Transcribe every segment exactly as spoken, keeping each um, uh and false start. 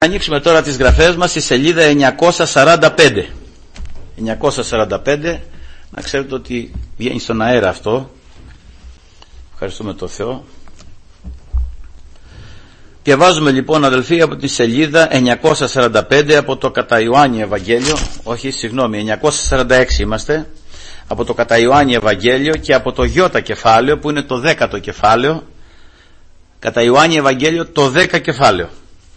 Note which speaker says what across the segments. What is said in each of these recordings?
Speaker 1: Ανοίξουμε τώρα τις γραφές μας στη σελίδα εννιακόσια σαράντα πέντε. εννιακόσια σαράντα πέντε, να ξέρετε ότι βγαίνει στον αέρα αυτό. Ευχαριστούμε τον Θεό. Διαβάζουμε λοιπόν, αδελφοί, από τη σελίδα εννιακόσια σαράντα πέντε από το κατά Ιωάννη Ευαγγέλιο, όχι συγγνώμη, εννιακόσια σαράντα έξι είμαστε, από το κατά Ιωάννη Ευαγγέλιο και από το γιώτα κεφάλαιο που είναι το δέκατο κεφάλαιο, κατά Ιωάννη Ευαγγέλιο το δέκα κεφάλαιο.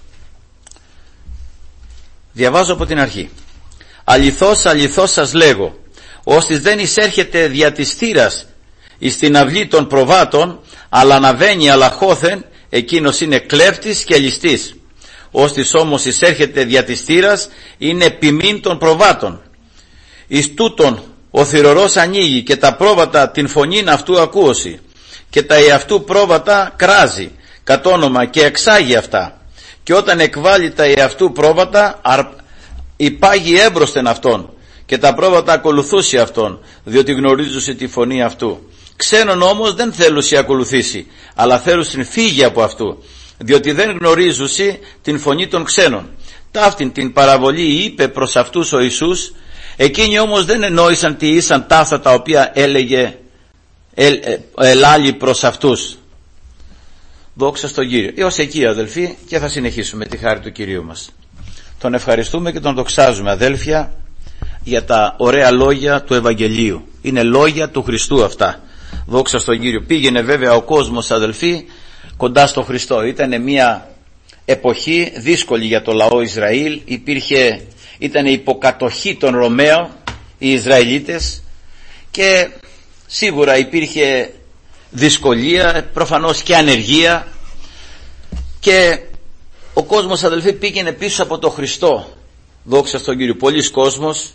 Speaker 1: Διαβάζω από την αρχή. Αληθώς, αληθώς σας λέγω, ώστις δεν εισέρχεται δια της θύρας εις την αυλή των προβάτων, αλλά αναβαίνει αλαχώθεν, εκείνος είναι κλέφτης και ληστής. Ώστις όμως εισέρχεται δια της θύρας, είναι ποιμήν των προβάτων. Εις τούτον ο θυρωρός ανοίγει και τα πρόβατα την φωνήν αυτού ακούωση, και τα εαυτού πρόβατα κράζει κατ' όνομα και εξάγει αυτά. Και όταν εκβάλλει τα εαυτού πρόβατα, υπάγει έμπροσθεν αυτόν, και τα πρόβατα ακολουθούσε αυτόν, διότι γνωρίζουσε τη φωνή αυτού. Ξένον όμως δεν θέλουσι ακολουθήσει, αλλά θέλουσιν φύγει από αυτού, διότι δεν γνωρίζουσι την φωνή των ξένων. Ταύτην την παραβολή είπε προς αυτούς ο Ιησούς, εκείνοι όμως δεν εννόησαν τι ήσαν ταύτα τα οποία έλεγε ελ, ε, ελάλη προς αυτούς. Δόξα στον Κύριο. Έως εκεί, αδελφοί, και θα συνεχίσουμε τη χάρη του Κυρίου μας. Τον ευχαριστούμε και τον δοξάζουμε, αδέλφια, για τα ωραία λόγια του Ευαγγελίου. Είναι λόγια του Χριστού αυτά. Δόξα στον Κύριο. Πήγαινε βέβαια ο κόσμος, αδελφοί, κοντά στον Χριστό. Ήταν μια εποχή δύσκολη για το λαό Ισραήλ. Υπήρχε, ήταν υποκατοχή των Ρωμαίων οι Ισραηλίτες, και σίγουρα υπήρχε δυσκολία, προφανώς και ανεργία, και ο κόσμος, αδελφοί, πήγαινε πίσω από το Χριστό. Δόξα στον Κύριο. Πολλοί κόσμος,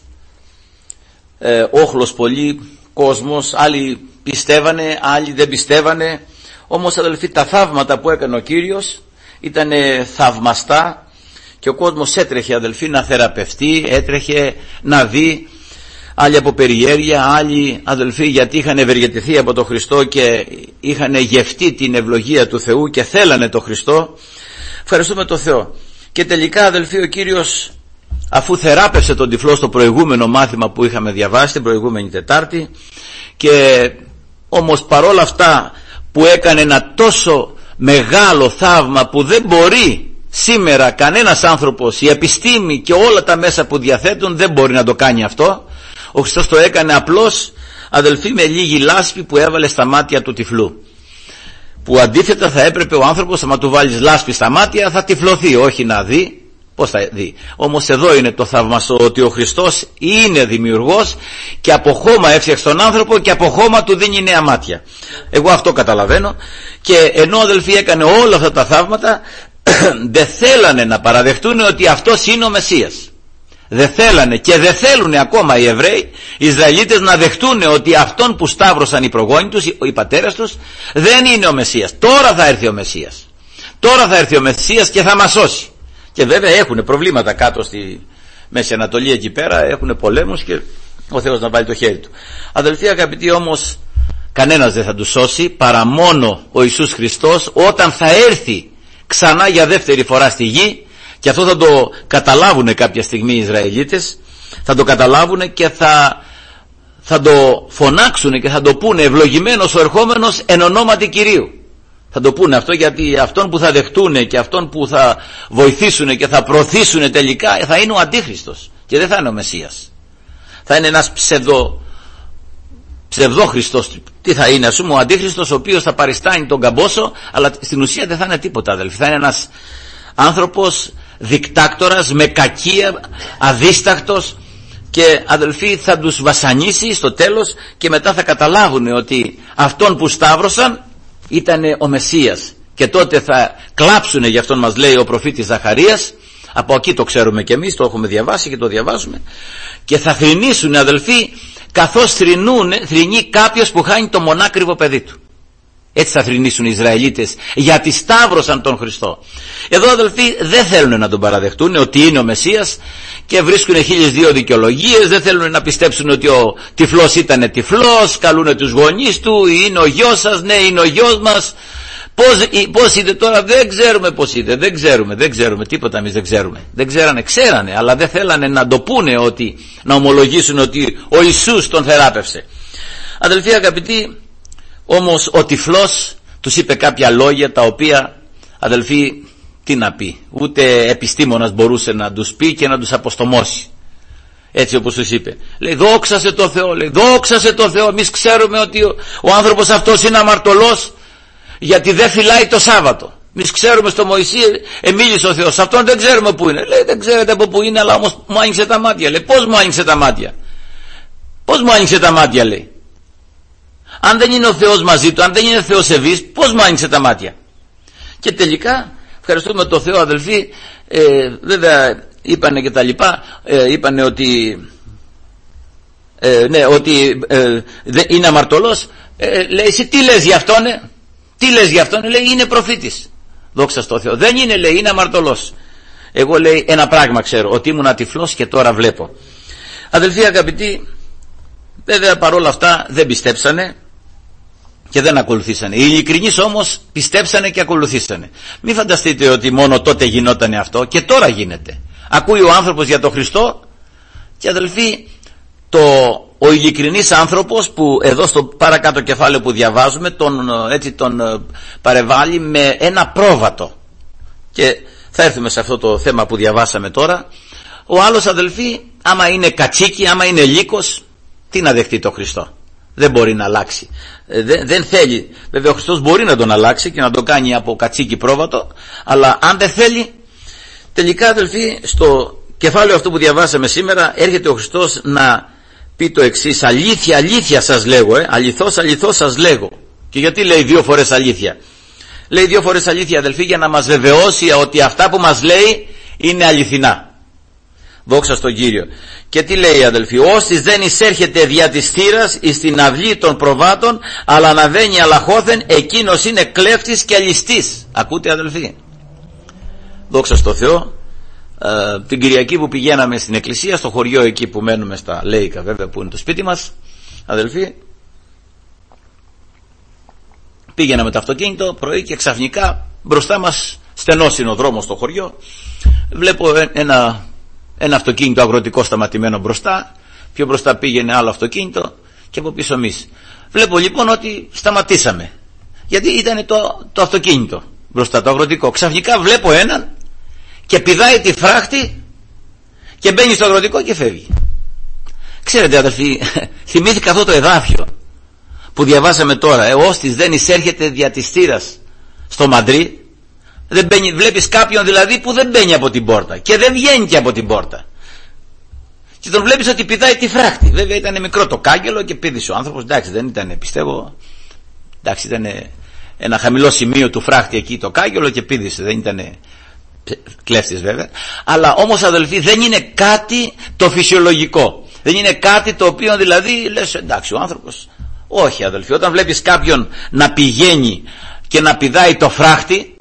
Speaker 1: ε, όχλος πολύ κόσμος, άλλοι πιστεύανε, άλλοι δεν πιστεύανε. Όμως, αδελφοί, τα θαύματα που έκανε ο Κύριος ήταν θαυμαστά, και ο κόσμος έτρεχε, αδελφοί, να θεραπευτεί, έτρεχε να δει. Άλλοι από περιέργεια, άλλοι, αδελφοί, γιατί είχαν ευεργετηθεί από τον Χριστό και είχαν γευτεί την ευλογία του Θεού και θέλανε τον Χριστό. Ευχαριστούμε τον Θεό. Και τελικά, αδελφοί, ο Κύριος, αφού θεράπευσε τον τυφλό στο προηγούμενο μάθημα που είχαμε διαβάσει την προηγούμενη Τετάρτη, και όμως παρόλα αυτά που έκανε ένα τόσο μεγάλο θαύμα που δεν μπορεί σήμερα κανένας άνθρωπος, η επιστήμη και όλα τα μέσα που διαθέτουν δεν μπορεί να το κάνει αυτό, ο Χριστός το έκανε απλώς, αδελφοί, με λίγη λάσπη που έβαλε στα μάτια του τυφλού, που αντίθετα θα έπρεπε ο άνθρωπος, άμα του βάλεις λάσπη στα μάτια, θα τυφλωθεί, όχι να δει. Πώς θα δει? Όμως εδώ είναι το θαυμαστό, ότι ο Χριστός είναι δημιουργός και από χώμα έφτιαξε τον άνθρωπο και από χώμα του δίνει νέα μάτια. Εγώ αυτό καταλαβαίνω. Και ενώ, αδελφοί, έκανε όλα αυτά τα θαύματα, δεν θέλανε να παραδεχτούν ότι αυτός είναι ο Μεσσίας. Δεν θέλανε και δεν θέλουν ακόμα οι Εβραίοι, οι Ισραηλίτες, να δεχτούν ότι αυτόν που σταύρωσαν οι προγόνοι τους, οι πατέρες τους, δεν είναι ο Μεσσίας. Τώρα θα έρθει ο Μεσσίας. Τώρα θα έρθει ο Μεσσίας και θα μας σώσει. Και βέβαια έχουν προβλήματα κάτω στη Μέση Ανατολή, εκεί πέρα έχουν πολέμους, και ο Θεός να βάλει το χέρι του. Αδελφοί αγαπητοί, όμως κανένας δεν θα τους σώσει παρά μόνο ο Ιησούς Χριστός, όταν θα έρθει ξανά για δεύτερη φορά στη γη. Και αυτό θα το καταλάβουν κάποια στιγμή οι Ισραηλίτες, θα το καταλάβουν και θα, θα το φωνάξουν και θα το πούνε, ευλογημένος ο ερχόμενος εν ονόματι Κυρίου. Θα το πούνε αυτό, γιατί αυτόν που θα δεχτούν και αυτόν που θα βοηθήσουν και θα προωθήσουν τελικά θα είναι ο Αντίχριστος και δεν θα είναι ο Μεσσίας. Θα είναι ένας ψευδο, ψευδόχριστος. Τι θα είναι, ας πούμε, ο Αντίχριστος, ο οποίος θα παριστάνει τον καμπόσο, αλλά στην ουσία δεν θα είναι τίποτα, αδελφοί. Θα είναι ένας άνθρωπος δικτάκτορας με κακία, αδίστακτος, και, αδελφοί, θα τους βασανίσει στο τέλος, και μετά θα καταλάβουν ότι αυτόν που σταύρωσαν ήταν ο Μεσσίας, και τότε θα κλάψουν, γι' αυτόν μας λέει ο προφήτης Ζαχαρίας. Από εκεί το ξέρουμε και εμείς, το έχουμε διαβάσει και το διαβάζουμε, και θα θρηνήσουν, αδελφοί, καθώς θρηνούν, θρηνεί κάποιος που χάνει το μονάκριβο παιδί του. Έτσι θα θρηνήσουν οι Ισραηλίτες, γιατί σταύρωσαν τον Χριστό. Εδώ, αδελφοί, δεν θέλουν να τον παραδεχτούν ότι είναι ο Μεσσίας, και βρίσκουν χίλιες δύο δικαιολογίες. Δεν θέλουν να πιστέψουν ότι ο τυφλός ήταν τυφλός, καλούν τους γονείς του, είναι ο γιος σας, ναι, είναι ο γιος μας, Πώς, πώς είδε τώρα, δεν ξέρουμε πώς είδε, δεν ξέρουμε, δεν ξέρουμε, τίποτα εμείς δεν ξέρουμε. Δεν ξέρανε, ξέρανε, αλλά δεν θέλανε να το πούνε, ότι, να ομολογήσουν ότι ο Ιησούς τον θεράπευσε. Αδελφοί αγαπητοί, όμως ο τυφλός τους είπε κάποια λόγια τα οποία, αδελφοί, τι να πει, ούτε επιστήμονας μπορούσε να τους πει και να τους αποστομώσει. Έτσι όπως τους είπε, λέει, δόξασε το Θεό, λέει, δόξασε το Θεό. Εμείς ξέρουμε ότι ο, ο άνθρωπος αυτός είναι αμαρτωλός, γιατί δεν φυλάει το Σάββατο. Εμείς ξέρουμε στο Μωυσή εμίλησε ο Θεός, αυτόν δεν ξέρουμε που είναι. Λέει, δεν ξέρετε από που είναι, αλλά όμως μου άνοιξε τα μάτια. Λέει, πώς μου άνοιξε τα μάτια, πώς μου άνοιξε τα μάτια, λέει. Αν δεν είναι ο Θεός μαζί του, αν δεν είναι Θεός ευής, πώς μου άνοιξε τα μάτια. Και τελικά ευχαριστούμε τον Θεό, αδελφοί, ε, βέβαια είπανε και τα λοιπά, ε, είπανε ότι ε, ναι, ότι ε, δεν είναι αμαρτωλός. ε, λέει, εσύ τι λες για αυτόν, ε? τι λες για αυτόν, λέει, είναι προφήτης. Δόξα στο Θεό. Δεν είναι, λέει, είναι αμαρτωλός. Εγώ, λέει, ένα πράγμα ξέρω, ότι ήμουν τυφλός και τώρα βλέπω. Αδελφοί αγαπητοί, βέβαια παρόλα αυτά δεν πιστέψανε και δεν ακολουθήσανε. Οι ειλικρινείς όμως πιστέψανε και ακολουθήσανε. Μην φανταστείτε ότι μόνο τότε γινότανε αυτό, και τώρα γίνεται. Ακούει ο άνθρωπος για τον Χριστό και, αδελφοί, το, ο ειλικρινής άνθρωπος που εδώ στο παρακάτω κεφάλαιο που διαβάζουμε τον, έτσι, τον παρεβάλλει με ένα πρόβατο. Και θα έρθουμε σε αυτό το θέμα που διαβάσαμε τώρα. Ο άλλος, αδελφοί, άμα είναι κατσίκι, άμα είναι λύκος, τι να δεχτεί το Χριστό? Δεν μπορεί να αλλάξει. Ε, δεν, δεν θέλει. Βέβαια ο Χριστός μπορεί να τον αλλάξει και να το κάνει από κατσίκι πρόβατο, αλλά αν δεν θέλει, τελικά, αδελφοί, στο κεφάλαιο αυτό που διαβάσαμε σήμερα έρχεται ο Χριστός να πει το εξής: αλήθεια, αλήθεια σας λέγω, ε, αληθώς, αληθώς σας λέγω. Και γιατί λέει δύο φορές αλήθεια? Λέει δύο φορές αλήθεια, αδελφοί, για να μας βεβαιώσει ότι αυτά που μας λέει είναι αληθινά. Δόξα στον Κύριο. Και τι λέει, αδελφοί? Όστις δεν εισέρχεται δια της θύρας εις την αυλή των προβάτων, αλλά αναβαίνει αλαχώθεν, εκείνος είναι κλέφτης και ληστής. Ακούτε, αδελφοί? Δόξα στο Θεό. Ε, την Κυριακή που πηγαίναμε στην εκκλησία, στο χωριό εκεί που μένουμε, στα Λέικα βέβαια, που είναι το σπίτι μας, αδελφοί, πήγαινα με το αυτοκίνητο πρωί και ξαφνικά μπροστά μας, στενός είναι ο δρόμος στο χωριό, βλέπω ένα, ένα αυτοκίνητο αγροτικό σταματημένο μπροστά, πιο μπροστά πήγαινε άλλο αυτοκίνητο και από πίσω εμείς. Βλέπω λοιπόν ότι σταματήσαμε, γιατί ήταν το, το αυτοκίνητο μπροστά, το αγροτικό. Ξαφνικά βλέπω έναν και πηδάει τη φράχτη και μπαίνει στο αγροτικό και φεύγει. Ξέρετε, αδελφοί, θυμήθηκα αυτό το εδάφιο που διαβάσαμε τώρα, ε, όστις δεν εισέρχεται δια της θύρας στο Μαντρί. Δεν μπαίνει, βλέπεις κάποιον δηλαδή που δεν μπαίνει από την πόρτα και δεν βγαίνει και από την πόρτα, και τον βλέπεις ότι πηδάει τη φράχτη. Βέβαια ήταν μικρό το κάγκελο και πήδησε ο άνθρωπος, εντάξει, δεν ήταν, πιστεύω, εντάξει, ήταν ένα χαμηλό σημείο του φράχτη εκεί το κάγκελο και πήδησε, δεν ήταν κλέφτης βέβαια. Αλλά όμως, αδελφοί, δεν είναι κάτι το φυσιολογικό, δεν είναι κάτι το οποίο δηλαδή λες εντάξει ο άνθρωπος. Όχι, αδελφοί, όταν βλέπεις κάποιον να πηγαίνει και να πηδάει το φράχτη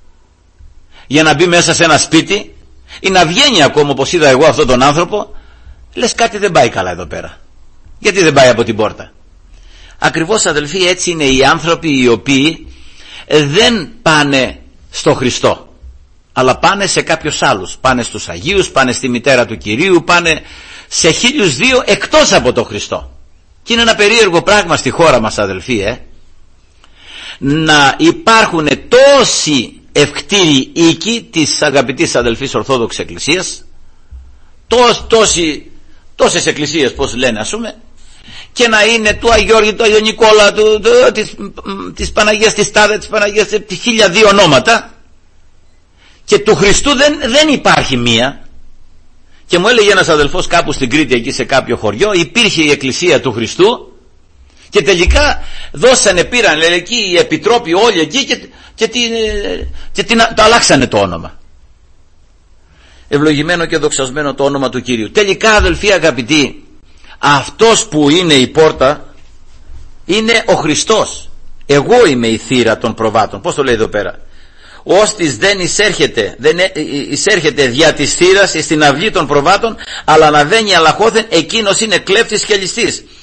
Speaker 1: για να μπει μέσα σε ένα σπίτι ή να βγαίνει ακόμα, όπως είδα εγώ αυτόν τον άνθρωπο, λες κάτι δεν πάει καλά εδώ πέρα. Γιατί δεν πάει από την πόρτα? Ακριβώς, αδελφοί, έτσι είναι οι άνθρωποι οι οποίοι δεν πάνε στο Χριστό, αλλά πάνε σε κάποιους άλλους. Πάνε στους Αγίους, πάνε στη μητέρα του Κυρίου, πάνε σε χίλιους δύο εκτός από τον Χριστό. Και είναι ένα περίεργο πράγμα στη χώρα μας, αδελφοί, ε, να υπάρχουν τόσοι ευκτήριοι οίκοι της αγαπητής αδελφής Ορθόδοξης Εκκλησίας, τόσ, τόσοι, τόσες εκκλησίες, πώς λένε, ας πούμε, και να είναι του Αγιώργη, του Αγίου Νικόλα, του, του, της, της Παναγίας της Τάδε, της Παναγίας της χίλια δύο ονόματα, και του Χριστού δεν, δεν υπάρχει μία. Και μου έλεγε ένας αδελφός κάπου στην Κρήτη, εκεί σε κάποιο χωριό, υπήρχε η εκκλησία του Χριστού και τελικά δώσανε, πήραν εκεί οι επιτρόποι όλοι εκεί και, και, την, και την, το αλλάξανε το όνομα. Ευλογημένο και δοξασμένο το όνομα του Κύριου. Τελικά, αδελφοί αγαπητοί, αυτός που είναι η πόρτα είναι ο Χριστός. Εγώ είμαι η θύρα των προβάτων. Πώς το λέει εδώ πέρα? Όστις δεν εισέρχεται, δεν εισέρχεται δια της θύρας στην αυλή των προβάτων, αλλά αναβαίνει αλαχώθεν, εκείνος είναι κλέφτης και ληστής.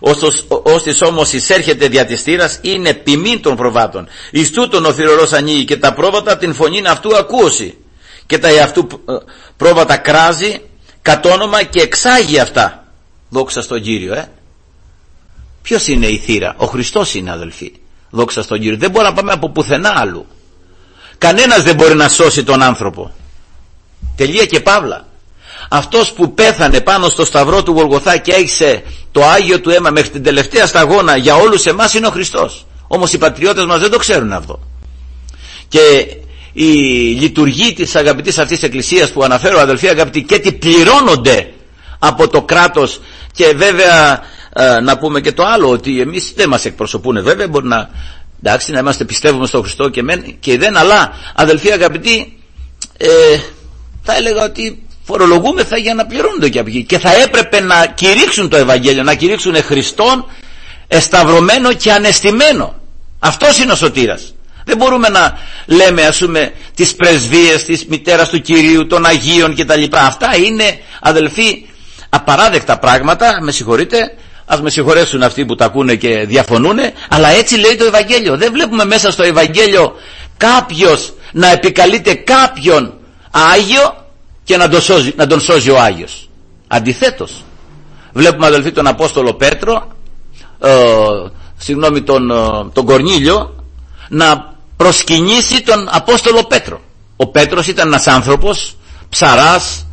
Speaker 1: Ώστις όμως εισέρχεται δια της θύρας είναι ποιμήν των προβάτων. Εις τούτον ο θυρωρός ανοίγει και τα πρόβατα την φωνήν αυτού ακούωση. Και τα εαυτού πρόβατα κράζει κατ' όνομα και εξάγει αυτά. Δόξα στον Κύριο, ε. Ποιος είναι η θύρα? Ο Χριστός είναι, αδελφοί. Δόξα στον Κύριο. Δεν μπορούμε να πάμε από πουθενά άλλου. Κανένας δεν μπορεί να σώσει τον άνθρωπο. Τελεία και παύλα. Αυτός που πέθανε πάνω στο σταυρό του Γολγοθά και έχισε το Άγιο του αίμα μέχρι την τελευταία σταγόνα για όλους εμάς είναι ο Χριστός. Όμως οι πατριώτες μας δεν το ξέρουν αυτό. Και η λειτουργοί της αγαπητής αυτής εκκλησίας που αναφέρω, αδελφοί αγαπητοί, και τι πληρώνονται από το κράτος. Και βέβαια ε, να πούμε και το άλλο, ότι εμείς δεν μας εκπροσωπούν, βέβαια μπορεί να, εντάξει, να είμαστε πιστεύουμε στον Χριστό και, μεν, και δεν, αλλά αδελφοί αγαπητοί, ε, θα έλεγα ότι φορολογούμεθα για να πληρώνονται και από εκεί, και θα έπρεπε να κηρύξουν το Ευαγγέλιο, να κηρύξουν Χριστόν εσταυρωμένο και ανεστημένο. Αυτός είναι ο σωτήρας. Δεν μπορούμε να λέμε, ας πούμε, τις πρεσβείες της μητέρας του Κυρίου, των Αγίων κτλ. Αυτά είναι, αδελφοί, απαράδεκτα πράγματα. Με συγχωρείτε, ας με συγχωρέσουν αυτοί που τα ακούνε και διαφωνούν, αλλά έτσι λέει το Ευαγγέλιο. Δεν βλέπουμε μέσα στο Ευαγγέλιο κάποιος να επικαλείται κάποιον Άγιο και να τον σώζει, να τον σώζει ο Άγιος. Αντιθέτως, βλέπουμε, αδελφοί, τον Απόστολο Πέτρο, ε, συγγνώμη, τον, τον Κορνήλιο, να προσκυνήσει τον Απόστολο Πέτρο. Ο Πέτρος ήταν ένας άνθρωπος ψαράς.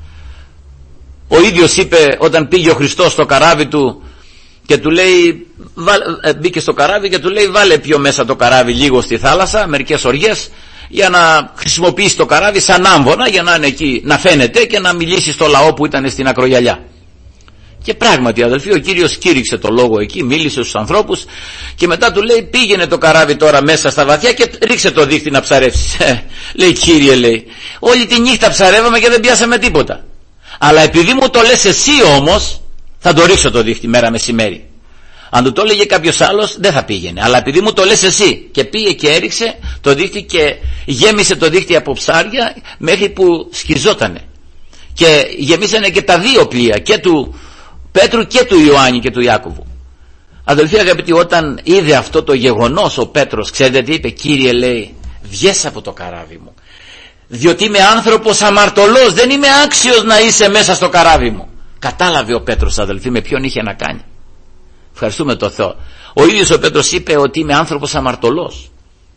Speaker 1: Ο ίδιος είπε, όταν πήγε ο Χριστός στο καράβι του και του λέει, μπήκε στο καράβι και του λέει, βάλε πιο μέσα το καράβι λίγο στη θάλασσα, μερικές οργές, για να χρησιμοποιήσει το καράβι σαν άμβονα, για να είναι εκεί, να φαίνεται και να μιλήσει στο λαό που ήταν στην ακρογιαλιά. Και πράγματι, αδελφοί, ο Κύριος κήρυξε το λόγο εκεί, μίλησε στους ανθρώπους και μετά του λέει, πήγαινε το καράβι τώρα μέσα στα βαθιά και ρίξε το δίχτυ να ψαρεύσεις. Λέει, Κύριε, λέει, όλη τη νύχτα ψαρεύαμε και δεν πιάσαμε τίποτα. Αλλά επειδή μου το λες εσύ όμως, θα το ρίξω το δίχτυ μέρα μεσημέρι. Αν του το έλεγε κάποιος άλλος, δεν θα πήγαινε. Αλλά επειδή μου το λες εσύ, και πήγε και έριξε το δίχτυ και γέμισε το δίχτυ από ψάρια μέχρι που σκιζότανε. Και γεμίσανε και τα δύο πλοία, και του Πέτρου και του Ιωάννη και του Ιάκωβου. Αδελφοί αγαπητοί, όταν είδε αυτό το γεγονός ο Πέτρος, ξέρετε τι είπε? Κύριε, λέει, βγες από το καράβι μου, διότι είμαι άνθρωπος αμαρτωλός, δεν είμαι άξιος να είσαι μέσα στο καράβι μου. Κατάλαβε ο Πέτρος, αδελφοί, με ποιον είχε να κάνει. Ευχαριστούμε τον Θεό. Ο ίδιος ο Πέτρος είπε ότι είμαι άνθρωπος αμαρτωλός.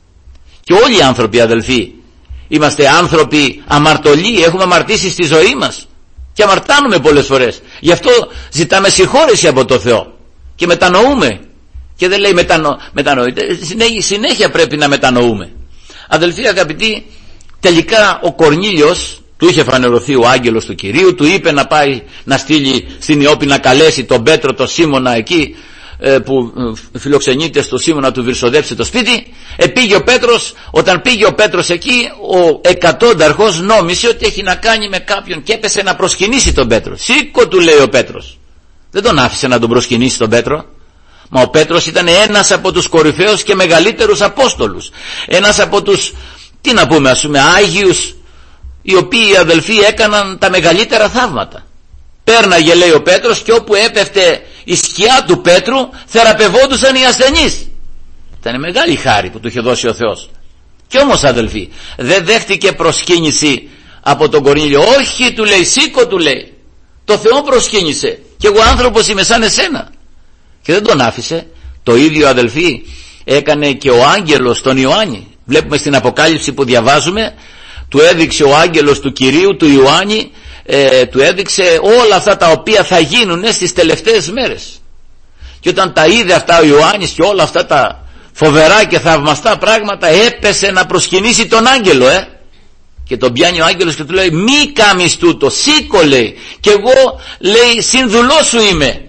Speaker 1: Και όλοι οι άνθρωποι, αδελφοί, είμαστε άνθρωποι αμαρτωλοί, έχουμε αμαρτήσει στη ζωή μας και αμαρτάνουμε πολλές φορές. Γι' αυτό ζητάμε συγχώρεση από τον Θεό και μετανοούμε. Και δεν λέει μετανο... μετανοείτε, συνέχεια πρέπει να μετανοούμε. Αδελφοί αγαπητοί, τελικά ο Κορνήλιος, του είχε φανερωθεί ο άγγελος του Κυρίου, του είπε να πάει να στείλει στην Ιώπη να καλέσει τον Πέτρο, τον Σίμωνα εκεί που φιλοξενείται στο Σίμωνα, του βυρσοδέψει το σπίτι. Επήγε ο Πέτρος. Όταν πήγε ο Πέτρος εκεί, ο εκατόνταρχος νόμισε ότι έχει να κάνει με κάποιον και έπεσε να προσκυνήσει τον Πέτρο. Σήκω, του λέει ο Πέτρος. Δεν τον άφησε να τον προσκυνήσει τον Πέτρο. Μα ο Πέτρος ήταν ένας από τους κορυφαίους και μεγαλύτερους Απόστολους, ένας από τους, τι να πούμε, ας πούμε, Άγιους, οι οποίοι, αδελφοί, έκαναν τα μεγαλύτερα θαύματα. Πέρναγε, λέει ο Πέτρος, και όπου έπεφτε η σκιά του Πέτρου θεραπευόντουσαν οι ασθενείς. Ήταν μεγάλη χάρη που του είχε δώσει ο Θεός. Κι όμως, αδελφοί, δεν δέχτηκε προσκύνηση από τον Κορνήλιο. Όχι, του λέει, σήκω, του λέει, το Θεό προσκύνησε και εγώ άνθρωπος είμαι σαν εσένα. Και δεν τον άφησε. Το ίδιο, αδελφοί, έκανε και ο άγγελος τον Ιωάννη. Βλέπουμε στην Αποκάλυψη που διαβάζουμε, του έδειξε ο άγγελος του Κυρίου, του Ιωάννη, ε, του έδειξε όλα αυτά τα οποία θα γίνουν στις τελευταίες μέρες. Και όταν τα είδε αυτά ο Ιωάννης και όλα αυτά τα φοβερά και θαυμαστά πράγματα, έπεσε να προσκυνήσει τον άγγελο, ε. Και τον πιάνει ο άγγελος και του λέει, μη κάμεις τούτο, σήκω, λέει, και εγώ, λέει, σύνδουλός σου είμαι.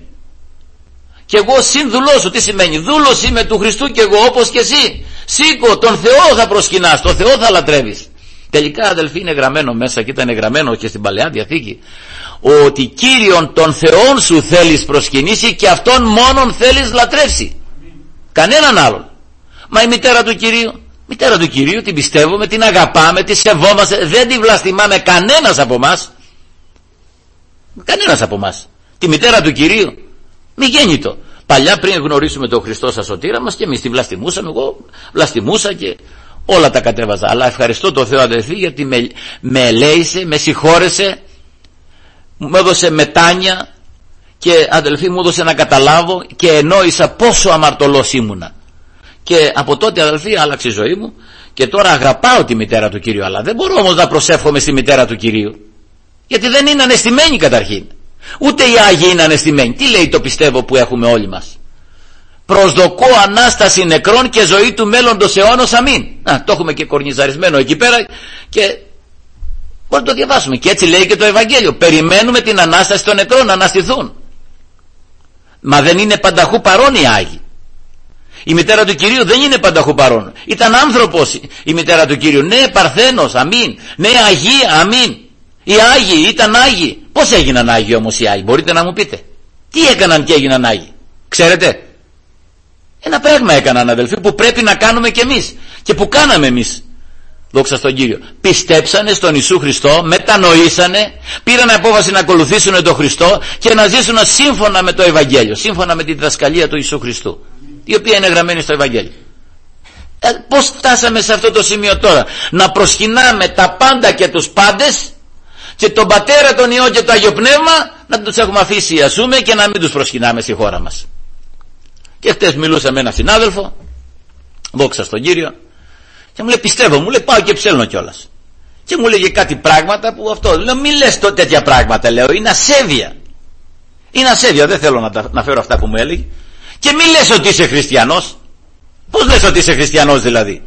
Speaker 1: Και εγώ σύνδουλός σου. Τι σημαίνει? Δούλος είμαι του Χριστού και εγώ, όπως και εσύ. Σήκω, τον Θεό θα προσκυνάς, τον Θεό θα λατρεύεις. Τελικά, αδελφοί, είναι γραμμένο μέσα, και ήταν γραμμένο και στην Παλαιά Διαθήκη, ότι Κύριον τον Θεόν σου θέλεις προσκυνήσει και αυτόν μόνον θέλεις λατρεύσει. Κανέναν άλλον. Μα η μητέρα του Κυρίου, μητέρα του Κυρίου την πιστεύουμε, την αγαπάμε, τη σεβόμαστε, δεν τη βλαστημάμε κανένας από εμάς. Κανένας από εμάς. Τη μητέρα του Κυρίου, μη γέννητο. Παλιά, πριν γνωρίσουμε τον Χριστό σαν σωτήρα μας, και εμείς τη βλαστημούσαμε. Εγώ βλαστημούσα και όλα τα κατέβαζα. Αλλά ευχαριστώ τον Θεό, αδελφοί, γιατί με, με ελέησε, με συγχώρεσε, μου έδωσε μετάνοια και, αδελφοί, μου έδωσε να καταλάβω και ενόησα πόσο αμαρτωλός ήμουνα. Και από τότε, αδελφοί, άλλαξε η ζωή μου και τώρα αγαπάω τη μητέρα του Κυρίου. Αλλά δεν μπορώ όμως να προσεύχομαι στη μητέρα του Κυρίου, γιατί δεν είναι ανεστημένη καταρχήν. Ούτε οι Άγιοι είναι ανεστημένοι. Τι λέει το πιστεύω που έχουμε όλοι μας? Προσδοκώ Ανάσταση νεκρών και ζωή του μέλλοντος αιώνος, αμήν. Να, το έχουμε και κορνιζαρισμένο εκεί πέρα και μπορούμε να το διαβάσουμε. Και έτσι λέει και το Ευαγγέλιο. Περιμένουμε την Ανάσταση των νεκρών να αναστηθούν. Μα δεν είναι πανταχού παρόν οι Άγιοι. Η μητέρα του Κυρίου δεν είναι πανταχού παρόν. Ήταν άνθρωπος η μητέρα του Κυρίου. Ναι, Παρθένος, αμήν. Ναι, Αγία, αμήν. Οι Άγιοι ήταν Άγιοι. Πώς έγιναν Άγιοι όμως οι Άγιοι? Μπορείτε να μου πείτε? Τι έκαναν και έγιναν Άγιοι? Ξέρετε? Ένα πράγμα έκαναν, αδελφοί, που πρέπει να κάνουμε κι εμείς και που κάναμε εμείς. Δόξα στον Κύριο. Πιστέψανε στον Ιησού Χριστό, μετανοήσανε, πήραν απόφαση να ακολουθήσουν τον Χριστό και να ζήσουν σύμφωνα με το Ευαγγέλιο, σύμφωνα με τη διδασκαλία του Ιησού Χριστού, η οποία είναι γραμμένη στο Ευαγγέλιο. Ε, πώς φτάσαμε σε αυτό το σημείο τώρα? Να προσκυνάμε τα πάντα και τους πάντες, και τον Πατέρα, τον Υιό και το Άγιο Πνεύμα να τους έχουμε αφήσει, ασούμε, και να μην τους προσκυνάμε στη χώρα μας. Και χτες μιλούσα με έναν συνάδελφο, δόξα στον Κύριο, και μου λέει, πιστεύω, μου λέει, πάω και ψέλνω κιόλας. Και μου λέγε κάτι πράγματα που αυτό, λέω, μην λες το, τέτοια πράγματα, λέω, είναι ασέβεια. Είναι ασέβεια, δεν θέλω να, τα, να φέρω αυτά που μου έλεγε. Και μην λες ότι είσαι χριστιανός. Πώς λες ότι είσαι χριστιανός δηλαδή?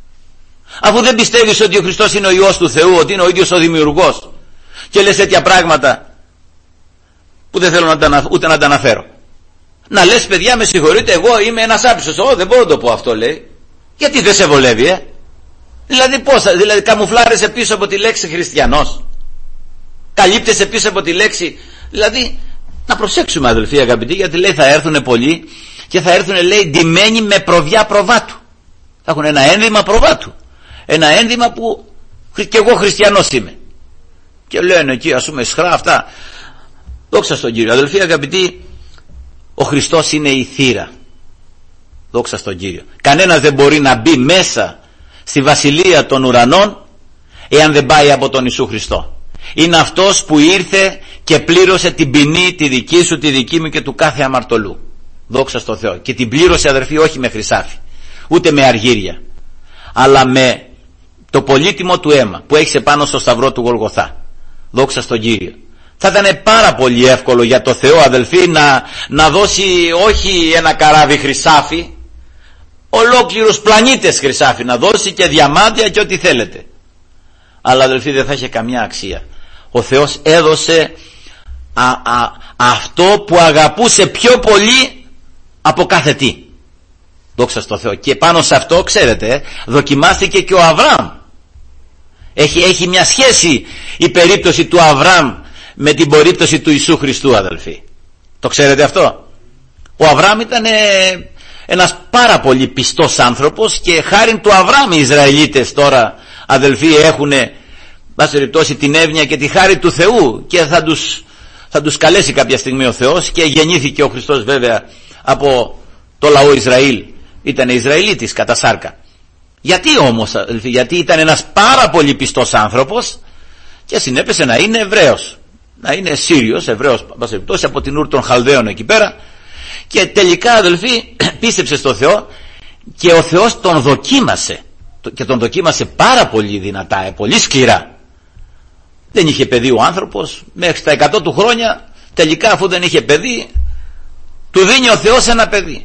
Speaker 1: Αφού δεν πιστεύεις ότι ο Χριστός είναι ο Υιός του Θεού, ότι είναι ο ίδιος ο δημιουργός, και λες τέτοια πράγματα που δεν θέλω να τα, ούτε να τα αναφέρω. Να λες, παιδιά, με συγχωρείτε, εγώ είμαι ένας άπιστος. Ω, δεν μπορώ να το πω αυτό, λέει. Γιατί δεν σε βολεύει, ε? Δηλαδή πώς, δηλαδή καμουφλάρεσαι πίσω από τη λέξη χριστιανός, καλύπτεσαι πίσω από τη λέξη. Δηλαδή να προσέξουμε, αδελφοί αγαπητοί, γιατί λέει θα έρθουν πολλοί και θα έρθουν, λέει, ντυμένοι με προβιά προβάτου. Θα έχουν ένα ένδυμα προβάτου, ένα ένδυμα που και εγώ χριστιανός είμαι, και λένε εκεί, ας πούμε, σχρά αυτά. Δόξα στον Κύριο. Αδελφοί αγαπητοί, ο Χριστός είναι η θύρα. Δόξα στον Κύριο. Κανένας δεν μπορεί να μπει μέσα στη βασιλεία των ουρανών εάν δεν πάει από τον Ιησού Χριστό. Είναι αυτός που ήρθε και πλήρωσε την ποινή, τη δική σου, τη δική μου και του κάθε αμαρτωλού. Δόξα στον Θεό. Και την πλήρωσε, αδερφοί, όχι με χρυσάφι, ούτε με αργύρια, αλλά με το πολύτιμο του αίμα που έχεις επάνω στο σταυρό του Γολγοθά. Δόξα στον Κύριο. Θα ήταν πάρα πολύ εύκολο για το Θεό, αδελφοί, να, να δώσει όχι ένα καράβι χρυσάφι, ολόκληρους πλανήτες χρυσάφι να δώσει, και διαμάντια και ό,τι θέλετε. Αλλά, αδελφοί, δεν θα είχε καμιά αξία. Ο Θεός έδωσε α, α, αυτό που αγαπούσε πιο πολύ από κάθε τι. Δόξα στο Θεό. Και πάνω σε αυτό, ξέρετε, δοκιμάστηκε και ο Αβραάμ. Έχει, έχει μια σχέση η περίπτωση του Αβραάμ με την περίπτωση του Ιησού Χριστού, αδελφοί. Το ξέρετε αυτό? Ο Αβραάμ ήταν ένας πάρα πολύ πιστός άνθρωπος, και χάριν του Αβραάμ οι Ισραηλίτες τώρα, αδελφοί, έχουν βάση περιπτώσει την εύνοια και τη χάρη του Θεού, και θα τους, θα τους καλέσει κάποια στιγμή ο Θεός. Και γεννήθηκε ο Χριστός βέβαια από το λαό Ισραήλ, ήταν Ισραηλίτης κατά σάρκα. Γιατί όμως, αδελφοί? Γιατί ήταν ένας πάρα πολύ πιστός άνθρωπος και συνέπεσε να είναι Εβραίος, να είναι Σύριος, Εβραίος από την Ούρ των Χαλδαίων εκεί πέρα, και τελικά, αδελφοί, πίστεψε στο Θεό, και ο Θεός τον δοκίμασε, και τον δοκίμασε πάρα πολύ δυνατά, πολύ σκληρά. Δεν είχε παιδί ο άνθρωπος μέχρι τα εκατό του χρόνια. Τελικά, αφού δεν είχε παιδί, του δίνει ο Θεός ένα παιδί.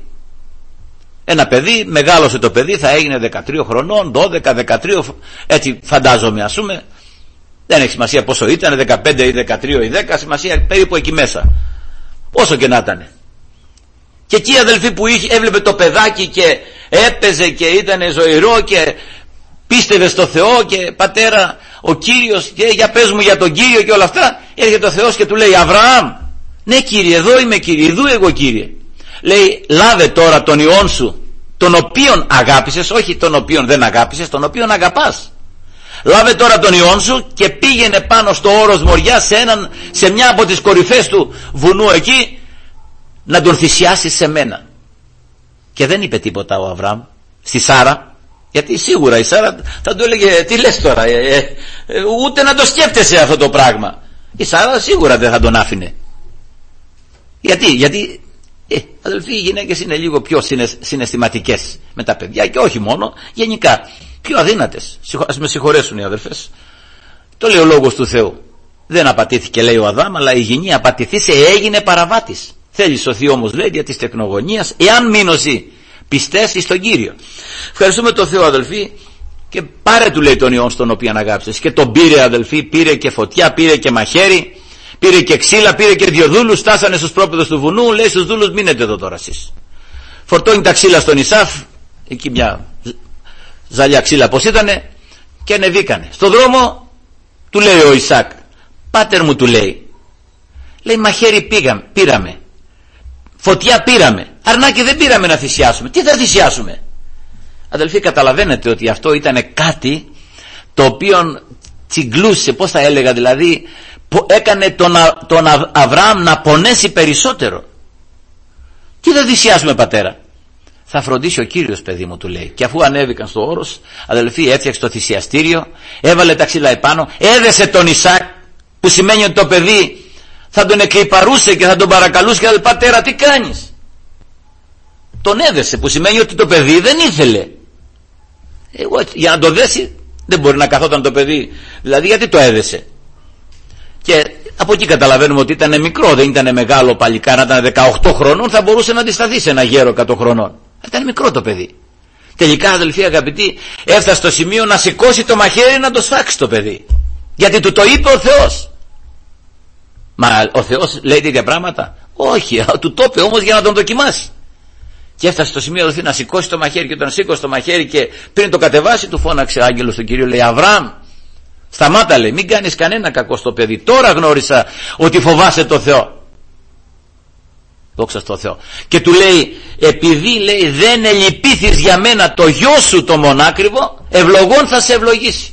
Speaker 1: Ένα παιδί, μεγάλωσε το παιδί, θα έγινε δεκατρία χρονών, δώδεκα, δεκατρία, έτσι φαντάζομαι, ας πούμε. Δεν έχει σημασία πόσο ήταν, δεκαπέντε ή δεκατρία ή δέκα, σημασία περίπου εκεί μέσα, όσο και να ήταν. Και εκεί, αδελφοί, που είχε, έβλεπε το παιδάκι και έπαιζε και ήταν ζωηρό και πίστευε στο Θεό, και πατέρα ο Κύριος, και για πες μου για τον Κύριο και όλα αυτά, έρχεται ο Θεός και του λέει, Αβραάμ, ναι Κύριε, εδώ είμαι Κύριε, εδώ εγώ Κύριε. Λέει, λάβε τώρα τον Υιόν σου, τον οποίον αγάπησες, όχι τον οποίον δεν αγάπησες, τον οποίον αγαπάς. Λάβε τώρα τον Υιόν σου και πήγαινε πάνω στο όρος Μοριά, σε, έναν, σε μια από τις κορυφές του βουνού εκεί, να τον θυσιάσεις σε μένα. Και δεν είπε τίποτα ο Αβραάμ στη Σάρα, γιατί σίγουρα η Σάρα θα του έλεγε τι λες τώρα, ε, ε, ε, ούτε να το σκέφτεσαι αυτό το πράγμα. Η Σάρα σίγουρα δεν θα τον άφηνε. Γιατί, γιατί ε, αδελφοί, οι γυναίκες είναι λίγο πιο συναισθηματικές με τα παιδιά, και όχι μόνο, γενικά πιο αδύνατες. Ας με συγχωρέσουν οι αδελφές, το λέει ο λόγος του Θεού. Δεν απατήθηκε, λέει ο Αδάμ, αλλά η γυνή απατηθήσε, έγινε παραβάτης. Θέλει σωθεί όμως, λέει, δια της τεκνογωνίας, εάν μείνωση πιστές στον Κύριο. Ευχαριστούμε τον Θεό, αδελφοί, και πάρε του, λέει, τον Υιόν στον οποίο αγάπησες. Και τον πήρε, αδελφοί, πήρε και φωτιά, πήρε και μαχαίρι, πήρε και ξύλα, πήρε και δύο δούλους, στάσανε στους πρόπεδους του βουνού, λέει στους δούλους, μείνετε εδώ τώρα εσείς. Φορτώνει τα ξύλα στον Ισάφ, εκεί μια ζαλιά ξύλα πως ήτανε, και ανεβήκανε. Στο δρόμο του λέει ο Ισάκ, πάτερ μου, του λέει, λέει, μαχαίρι πήγαμε, πήραμε, φωτιά πήραμε, αρνάκι δεν πήραμε να θυσιάσουμε. Τι θα θυσιάσουμε? Αδελφοί, καταλαβαίνετε ότι αυτό ήταν κάτι το οποίο τσιγκλούσε, πώς θα έλεγα, δηλαδή έκανε τον, τον Αβραάμ να πονέσει περισσότερο. Τι θα θυσιάσουμε, πατέρα? Θα φροντίσει ο Κύριος, παιδί μου, του λέει. Και αφού ανέβηκαν στο όρος, αδελφοί, έφτιαξε το θυσιαστήριο, έβαλε τα ξύλα επάνω, έδεσε τον Ισάκ, που σημαίνει ότι το παιδί θα τον εκλιπαρούσε και θα τον παρακαλούσε και θα λέει, πατέρα, τι κάνεις? Τον έδεσε, που σημαίνει ότι το παιδί δεν ήθελε. Εγώ, για να το δέσει δεν μπορεί να καθόταν το παιδί, δηλαδή γιατί το έδεσε? Και από εκεί καταλαβαίνουμε ότι ήταν μικρό, δεν ήταν μεγάλο παλικάρι. Αν ήταν δεκαοκτώ χρονών θα μπορούσε να αντισταθεί σε ένα γέρο εκατό χρονών. Ήταν μικρό το παιδί. Τελικά, αδελφοί αγαπητοί, έφτασε στο σημείο να σηκώσει το μαχαίρι να το σφάξει το παιδί, γιατί του το είπε ο Θεός. Μα ο Θεός λέει τέτοια πράγματα? Όχι, του το είπε όμως για να τον δοκιμάσει. Και έφτασε στο σημείο, αδελφοί, να σηκώσει το μαχαίρι, και όταν σήκωσε το μαχαίρι και πριν το κατεβάσει, του φώναξε άγγελος του Κυρίου, λέει, Αβραάμ, σταμάτα, λέει, μην κάνεις κανένα κακό στο παιδί. Τώρα γνώρισα ότι φοβάσαι το Θεό. Δόξα στο Θεό. Και του λέει, επειδή, λέει, δεν ελυπήθεις για μένα το γιο σου το μονάκριβο, ευλογών θα σε ευλογήσει.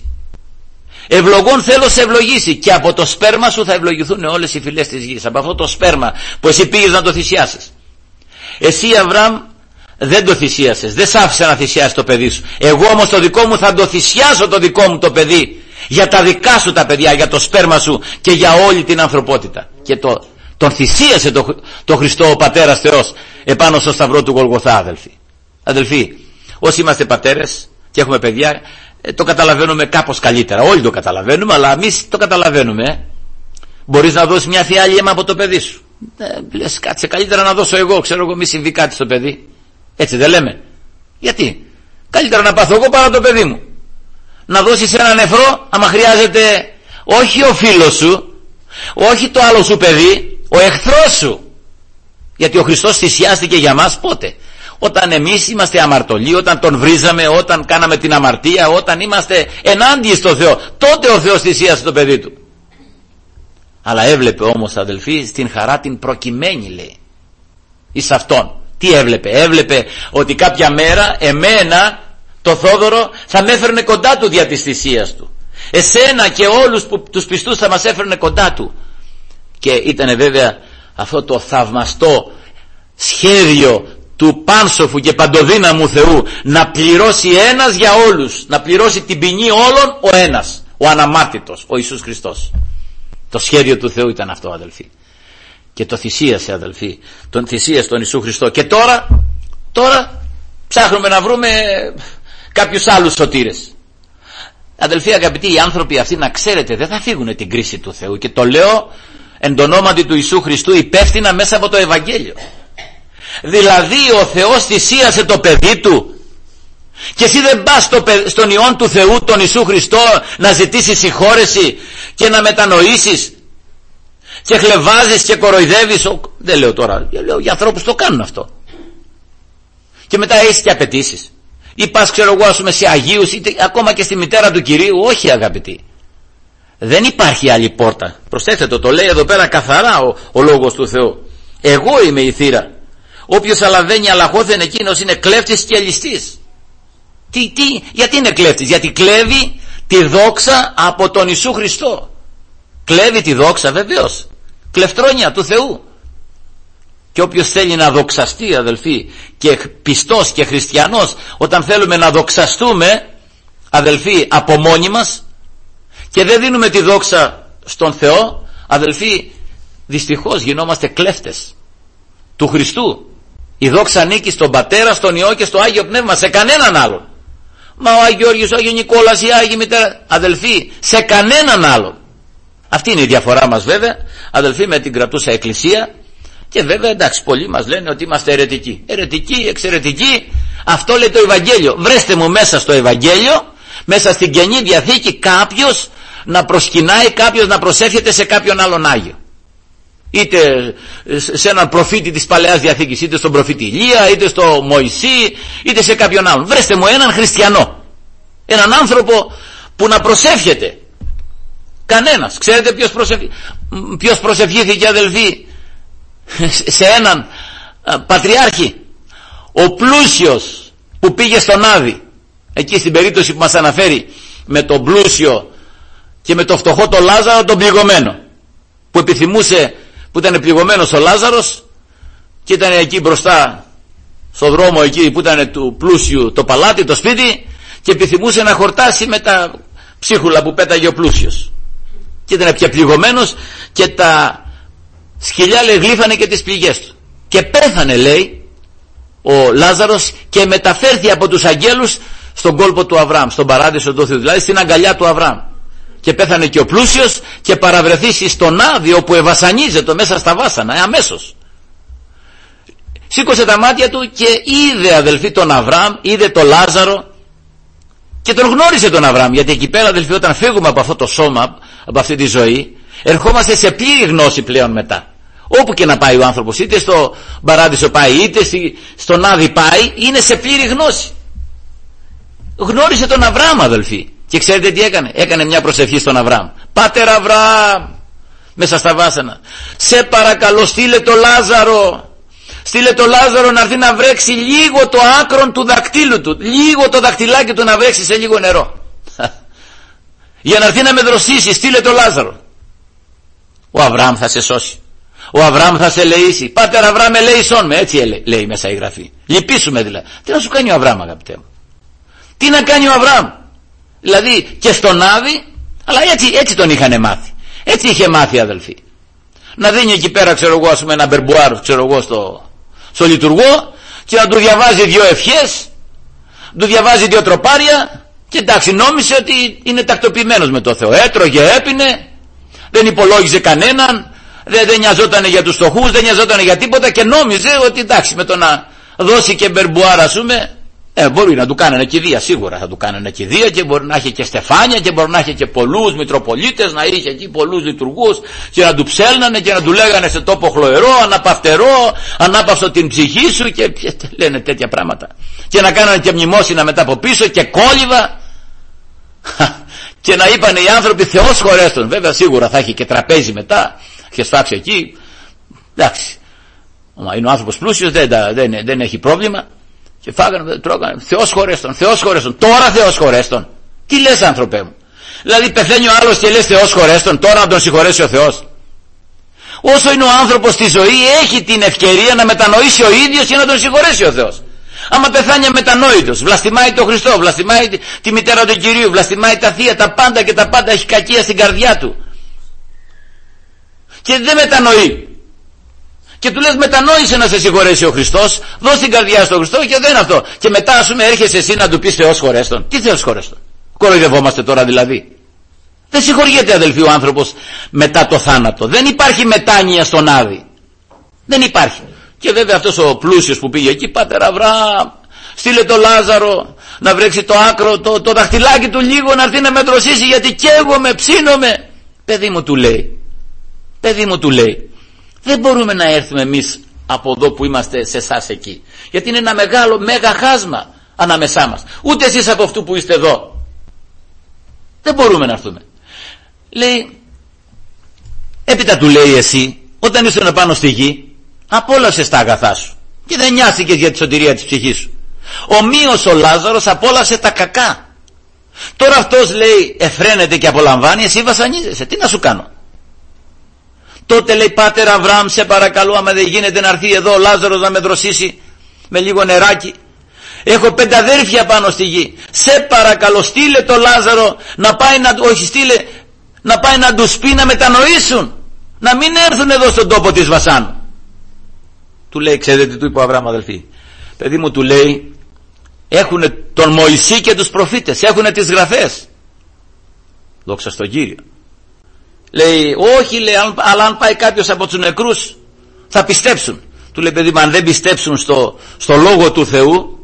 Speaker 1: Ευλογών θέλω σε ευλογήσει, και από το σπέρμα σου θα ευλογηθούν όλες οι φυλές της γης. Από αυτό το σπέρμα που εσύ πήγες να το θυσιάσεις. Εσύ, Αβραάμ, δεν το θυσίασες, δεν σ' άφησα να θυσιάσεις το παιδί σου. Εγώ όμως το δικό μου θα το θυσιάσω, το δικό μου το παιδί, για τα δικά σου τα παιδιά, για το σπέρμα σου και για όλη την ανθρωπότητα. Και το, τον θυσίασε το, το Χριστό ο Πατέρας Θεός επάνω στο σταυρό του Γολγοθά, αδελφοί. Αδελφοί, όσοι είμαστε πατέρες και έχουμε παιδιά, το καταλαβαίνουμε κάπως καλύτερα. Όλοι το καταλαβαίνουμε, αλλά εμείς το καταλαβαίνουμε. Ε. Μπορείς να δώσεις μια φιάλη αίμα από το παιδί σου. Ε, λες, κάτσε, καλύτερα να δώσω εγώ, ξέρω εγώ, μη συμβεί κάτι στο παιδί. Έτσι δεν λέμε? Γιατί? Καλύτερα να πάθω εγώ παρά το παιδί μου. Να δώσεις ένα νεφρό, άμα χρειάζεται, όχι ο φίλος σου, όχι το άλλο σου παιδί, ο εχθρός σου. Γιατί ο Χριστός θυσιάστηκε για μας πότε? Όταν εμείς είμαστε αμαρτωλοί, όταν τον βρίζαμε, όταν κάναμε την αμαρτία, όταν είμαστε ενάντια στο Θεό, τότε ο Θεός θυσίασε το παιδί του. Αλλά έβλεπε όμως, αδελφοί, στην χαρά την προκειμένη, λέει, εις αυτόν. Τι έβλεπε? Έβλεπε ότι κάποια μέρα εμένα, το Θόδωρο, θα με έφερνε κοντά του δια της θυσίας του. Εσένα και όλους που, τους πιστούς, θα μας έφερνε κοντά του. Και ήταν βέβαια αυτό το θαυμαστό σχέδιο του πάνσοφου και παντοδύναμου Θεού, να πληρώσει ένας για όλους, να πληρώσει την ποινή όλων ο ένας, ο αναμάρτητος, ο Ιησούς Χριστός. Το σχέδιο του Θεού ήταν αυτό, αδελφοί. Και το θυσίασε, αδελφοί, τον θυσίασε τον Ιησού Χριστό. Και τώρα, τώρα ψάχνουμε να βρούμε κάποιους άλλους σωτήρες. Αδελφοί αγαπητοί, οι άνθρωποι αυτοί, να ξέρετε, δεν θα φύγουν την κρίση του Θεού, και το λέω εν το ονόματι του Ιησού Χριστού υπεύθυνα μέσα από το Ευαγγέλιο. Δηλαδή ο Θεός θυσίασε το παιδί του, και εσύ δεν πας στο, στον Υιόν του Θεού, τον Ιησού Χριστό, να ζητήσεις συγχώρεση και να μετανοήσεις, και χλευάζεις και κοροϊδεύεις. Δεν λέω τώρα, λέω για ανθρώπους το κάνουν αυτό, και μετά έχεις και απαιτήσεις, ή πας, ξέρω εγώ, ας πούμε, σε Αγίους, είτε ακόμα και στη μητέρα του Κυρίου. Όχι, αγαπητοί, δεν υπάρχει άλλη πόρτα. Προσέξτε το, το λέει εδώ πέρα καθαρά ο, ο λόγος του Θεού. Εγώ είμαι η θύρα, όποιος αλαβαίνει αλαχώθεν, εκείνος είναι κλέφτης και ληστής. Τι, τι, γιατί είναι κλέφτης? Γιατί κλέβει τη δόξα από τον Ιησού Χριστό. Κλέβει τη δόξα, βεβαίως, κλεφτρόνια του Θεού. Και όποιος θέλει να δοξαστεί, αδελφοί, και πιστός και χριστιανός, όταν θέλουμε να δοξαστούμε, αδελφοί, από μόνοι μας και δεν δίνουμε τη δόξα στον Θεό, αδελφοί, δυστυχώς γινόμαστε κλέφτες του Χριστού. Η δόξα ανήκει στον Πατέρα, στον Υιό και στο Άγιο Πνεύμα, σε κανέναν άλλον. Μα ο Άγιο Γεώργιος, ο Άγιο Νικόλας, η Άγιη Μητέρα, αδελφοί, σε κανέναν άλλον. Αυτή είναι η διαφορά μας βέβαια, αδελφοί, με την κρατούσα Εκκλησία. Και βέβαια, εντάξει, πολλοί μας λένε ότι είμαστε αιρετικοί. Αιρετικοί, εξαιρετικοί. Αυτό λέει το Ευαγγέλιο. Βρέστε μου μέσα στο Ευαγγέλιο, μέσα στην Καινή Διαθήκη, κάποιος να προσκυνάει, κάποιος να προσεύχεται σε κάποιον άλλον Άγιο. Είτε σε έναν προφήτη της Παλαιάς Διαθήκης, είτε στον προφήτη Ηλία, είτε στο Μωυσή, είτε σε κάποιον άλλον. Βρέστε μου έναν χριστιανό, έναν άνθρωπο που να προσεύχεται. Κανένας. Ξέρετε ποιος, προσευχ... ποιος προσευχήθηκε, αδελφοί, σε έναν πατριάρχη? Ο πλούσιος που πήγε στον Άδη, εκεί στην περίπτωση που μας αναφέρει, με τον πλούσιο και με το φτωχό τον Λάζαρο, τον πληγωμένο, που επιθυμούσε, που ήταν πληγωμένος ο Λάζαρος και ήταν εκεί μπροστά στο δρόμο, εκεί που ήταν του πλούσιου το παλάτι, το σπίτι, και επιθυμούσε να χορτάσει με τα ψίχουλα που πέταγε ο πλούσιος, και ήταν πια πληγωμένος και τα σκυλιά, λέει, γλύφανε και τις πληγές του, και πέθανε, λέει, ο Λάζαρος και μεταφέρθη από τους αγγέλους στον κόλπο του Αβραάμ, στον παράδεισο του Θεού, δηλαδή στην αγκαλιά του Αβραάμ. Και πέθανε και ο πλούσιος και παραβρεθήσει στον Άδη, όπου ευασανίζεται μέσα στα βάσανα, ε, αμέσως. Σήκωσε τα μάτια του και είδε, αδελφοί, τον Αβραάμ, είδε τον Λάζαρο και τον γνώρισε τον Αβραάμ, γιατί εκεί πέρα, αδελφοί, όταν φύγουμε από αυτό το σώμα, από αυτή τη ζωή, ερχόμαστε σε πλήρη γνώση πλέον μετά. Όπου και να πάει ο άνθρωπος, είτε στο παράδεισο πάει, είτε στον Άδη πάει, είναι σε πλήρη γνώση. Γνώρισε τον Αβραάμ, αδελφοί, και ξέρετε τι έκανε? Έκανε μια προσευχή στον Αβραάμ. Πάτερ Αβραάμ, μέσα στα βάσανα, σε παρακαλώ, στείλε το Λάζαρο, στείλε το Λάζαρο να έρθει να βρέξει λίγο το άκρον του δακτύλου του, λίγο το δακτυλάκι του να βρέξει σε λίγο νερό, για να έρθει να με δροσίσει. Στείλε το Λάζαρο. Ο Αβραάμ θα σε σώσει, ο Αβραάμ θα σε ελεήσει. Πάτερ Αβραάμ, ελεήσον με, έτσι λέει μέσα η Γραφή. Λυπήσουμε δηλαδή. Τι να σου κάνει ο Αβραάμ, αγαπητέ μου? Τι να κάνει ο Αβραάμ? Δηλαδή και στον Άδη, αλλά έτσι, έτσι τον είχαν μάθει. Έτσι είχε μάθει, αδελφοί. Να δίνει εκεί πέρα, ξέρω εγώ, ας πούμε, ένα μπερμπουάρ, ξέρω εγώ, στο, στο λειτουργό, και να του διαβάζει δύο ευχές, του διαβάζει δύο τροπάρια, και εντάξει, νόμισε ότι είναι τακτοποιημένος με το Θεό. Έτρωγε, έπινε, δεν υπολόγιζε κανέναν, δεν, δεν νοιαζόταν για τους φτωχούς, δεν νοιαζόταν για τίποτα, και νόμιζε ότι εντάξει, με το να δώσει και μπερμπουάρ, ας πούμε, Ε, μπορεί να του κάνανε κηδεία, σίγουρα θα του κάνανε κηδεία, και μπορεί να έχει και στεφάνια, και μπορεί να έχει και πολλούς μητροπολίτες, να είχε εκεί πολλούς λειτουργούς, και να του ψέλνανε και να του λέγανε σε τόπο χλωερό, αναπαυτερό, ανάπαυσο την ψυχή σου, και λένε τέτοια πράγματα. Και να κάνανε και μνημόσυνα μετά από πίσω και κόλληβα, και να είπανε οι άνθρωποι, Θεός χωρέστον. Βέβαια σίγουρα θα έχει και τραπέζι μετά, και σφάξει εκεί, εντάξει, είναι ο άνθρωπος πλούσιος, δεν, δεν, δεν έχει πρόβλημα. Και φάγανε, τρώγανε, Θεός χωρέστον, Θεός χωρέστον. Τώρα Θεός χωρέστον. Τι λες, άνθρωπέ μου? Δηλαδή πεθαίνει ο άλλος και λες Θεός χωρέστον, τώρα να τον συγχωρέσει ο Θεός? Όσο είναι ο άνθρωπος στη ζωή, έχει την ευκαιρία να μετανοήσει ο ίδιος και να τον συγχωρέσει ο Θεός. Άμα πεθάνει αμετανόητος, βλαστημάει τον Χριστό, βλαστημάει τη μητέρα του Κυρίου, βλαστημάει τα θεία, τα πάντα και τα πάντα, έχει κακία στην καρδιά του, και δεν μετανοεί, και του λες μετανόησε να σε συγχωρέσει ο Χριστός, δώσ' την καρδιά στον Χριστό, και δεν είναι αυτό. Και μετά, ας πούμε, έρχεσαι εσύ να του πεις Θεός χωρέστον. Τι Θεός χωρέστον? Κοροϊδευόμαστε τώρα δηλαδή? Δεν συγχωριέται, αδελφοί, ο άνθρωπος μετά το θάνατο. Δεν υπάρχει μετάνοια στον Άδη. Δεν υπάρχει. Και βέβαια αυτός ο πλούσιος που πήγε εκεί, Πάτερ Αβραάμ, στείλε το Λάζαρο να βρέξει το άκρο, το, το δαχτυλάκι του λίγο, να έρθει να με δροσίσει, γιατί καίγομαι, ψήνομαι. Παιδί μου, του λέει, παιδί μου, του λέει, δεν μπορούμε να έρθουμε εμείς από εδώ που είμαστε σε εσάς εκεί, γιατί είναι ένα μεγάλο μέγα χάσμα ανάμεσά μας. Ούτε εσείς από αυτού που είστε εδώ. Δεν μπορούμε να έρθουμε. Λέει, έπειτα του λέει, εσύ όταν ήσουν πάνω στη γη απόλαυσες τα αγαθά σου και δεν νοιάστηκες για τη σωτηρία της ψυχής σου. Ομοίως ο Λάζαρος απόλαυσε τα κακά. Τώρα αυτός, λέει, εφραίνεται και απολαμβάνει, εσύ βασανίζεσαι. Τι να σου κάνω? Τότε λέει, Πάτερ Αβραάμ, σε παρακαλώ, άμα δεν γίνεται να έρθει εδώ ο Λάζαρος να με δροσίσει με λίγο νεράκι. Έχω πέντε αδέρφια πάνω στη γη. Σε παρακαλώ, στείλε το Λάζαρο να πάει να, όχι στείλε, να πάει να τους πει να μετανοήσουν. Να μην έρθουν εδώ στον τόπο της Βασάνου. Του λέει, ξέρετε τι του είπε ο Αβραάμ, αδελφοί? Παιδί μου, του λέει, έχουν τον Μωυσή και τους προφήτες, έχουν τις γραφές. Δόξα στον Κύριο. Λέει, όχι, λέει, αλλά αν πάει κάποιος από τους νεκρούς θα πιστέψουν. Του λέει, παιδί μου, αν δεν πιστέψουν στο, στο λόγο του Θεού,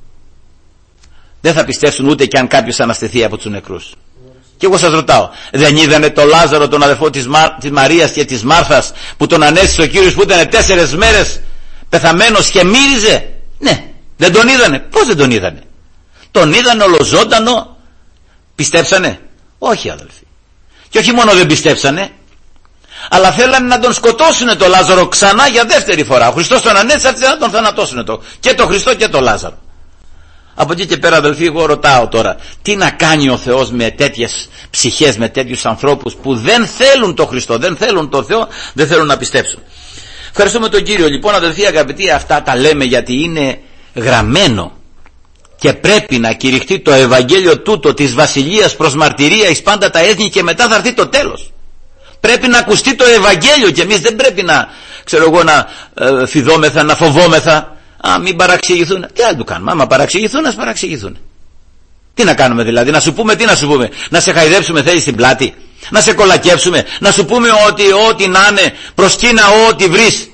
Speaker 1: δεν θα πιστέψουν ούτε και αν κάποιος αναστηθεί από τους νεκρούς. Και εγώ σας ρωτάω, δεν είδανε το Λάζαρο, τον αδερφό της, Μα, της Μαρίας και της Μάρθας, που τον ανέστησε ο Κύριος, που ήταν τέσσερες μέρες πεθαμένος και μύριζε? Ναι, δεν τον είδανε. Πώς δεν τον είδανε? Τον είδανε ολοζώντανο. Πιστέψανε? Όχι, αδελφοί. Και όχι μόνο δεν πιστέψανε, αλλά θέλανε να τον σκοτώσουν το Λάζαρο ξανά για δεύτερη φορά. Ο Χριστός τον ανέστησε να τον θανατώσουν το, και το Χριστό και το Λάζαρο. Από εκεί και πέρα, αδελφοί, εγώ ρωτάω τώρα, τι να κάνει ο Θεός με τέτοιες ψυχές, με τέτοιους ανθρώπους που δεν θέλουν το Χριστό, δεν θέλουν το Θεό, δεν θέλουν να πιστέψουν. Ευχαριστούμε τον Κύριο. Λοιπόν, αδελφοί αγαπητοί, αυτά τα λέμε γιατί είναι γραμμένο και πρέπει να κηρυχτεί το Ευαγγέλιο τούτο της Βασιλείας προς μαρτυρία εις πάντα τα έθνη, και μετά θα έρθει το τέλος. Πρέπει να ακουστεί το Ευαγγέλιο και εμείς δεν πρέπει να, ξέρω εγώ, να ε, φιδόμεθα, να φοβόμεθα. Α, μην παραξηγηθούν. Τι άλλο του κάνουμε? Άμα παραξηγηθούν, ας παραξηγηθούν. Τι να κάνουμε δηλαδή? Να σου πούμε, τι να σου πούμε? Να σε χαϊδέψουμε, θέλεις, στην πλάτη? Να σε κολακεύσουμε? Να σου πούμε ότι ό,τι να είναι, προσκύνα ό,τι βρεις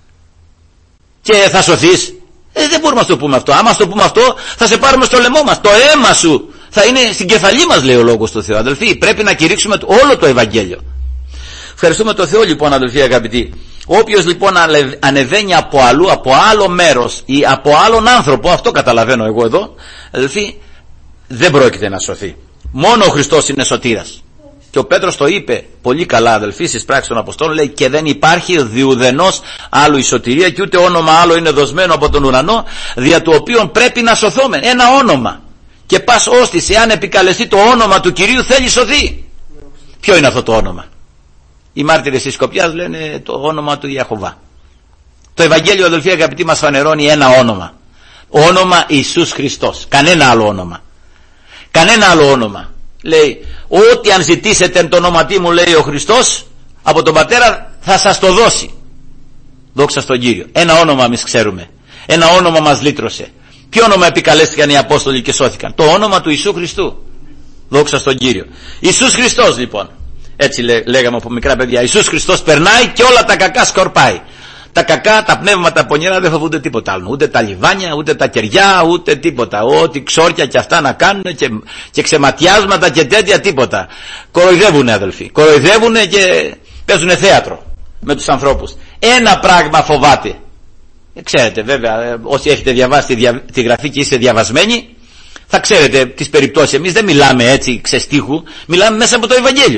Speaker 1: και θα σωθείς? Ε, δεν μπορούμε να το πούμε αυτό. Άμα στο πούμε αυτό, θα σε πάρουμε στο λαιμό μας. Το αίμα σου θα είναι στην κεφαλή μας, λέει ο λόγος του Θεού. Αδελφοί, πρέπει να κηρύξουμε όλο το Ευαγγέλιο. Ευχαριστούμε τον Θεό, λοιπόν, αδελφοί αγαπητοί. Όποιος λοιπόν ανεβαίνει από αλλού, από άλλο μέρος ή από άλλον άνθρωπο, αυτό καταλαβαίνω εγώ εδώ, αδελφοί, δεν πρόκειται να σωθεί. Μόνο ο Χριστός είναι σωτήρας. Και ο Πέτρος το είπε πολύ καλά, αδελφοί, στις πράξεις των Αποστόλων, λέει, και δεν υπάρχει διουδενός άλλου η σωτηρία, και ούτε όνομα άλλο είναι δοσμένο από τον ουρανό, δια του οποίον πρέπει να σωθούμε. Ένα όνομα. Και πας όστις, εάν επικαλεστεί το όνομα του Κυρίου, θέλει σωθεί. Ποιο είναι αυτό το όνομα? Οι μάρτυρες της Σκοπιάς λένε το όνομα του Ιεχωβά. Το Ευαγγέλιο, αδελφοί αγαπητοί, μας φανερώνει ένα όνομα. Όνομα Ιησούς Χριστός. Κανένα άλλο όνομα. Κανένα άλλο όνομα. Λέει, ό,τι αν ζητήσετε εν το ονόματί μου, λέει ο Χριστός, από τον Πατέρα θα σας το δώσει. Δόξα στον Κύριο. Ένα όνομα εμείς ξέρουμε. Ένα όνομα μας λύτρωσε. Ποιο όνομα επικαλέστηκαν οι Απόστολοι και σώθηκαν? Το όνομα του Ιησού Χριστού. Δόξα στον Κύριο. Ιησούς Χριστός, λοιπόν. Έτσι λέ, λέγαμε από μικρά παιδιά. Ιησούς Χριστός περνάει και όλα τα κακά σκορπάει. Τα κακά, τα πνεύματα πονηρά δεν φοβούνται τίποτα άλλο. Ούτε τα λιβάνια, ούτε τα κεριά, ούτε τίποτα. Ό,τι ξόρκια και αυτά να κάνουν και, και ξεματιάσματα και τέτοια, τίποτα. Κοροϊδεύουνε, αδελφοί. Κοροϊδεύουνε και παίζουνε θέατρο με τους ανθρώπους. Ένα πράγμα φοβάται. Ε, ξέρετε βέβαια, όσοι έχετε διαβάσει τη, δια, τη γραφή και είστε διαβασμένοι, θα ξέρετε τις περιπτώσεις. Εμείς δεν μιλάμε έτσι ξεστίχου, μιλάμε μέσα από το Ευαγγέλιο.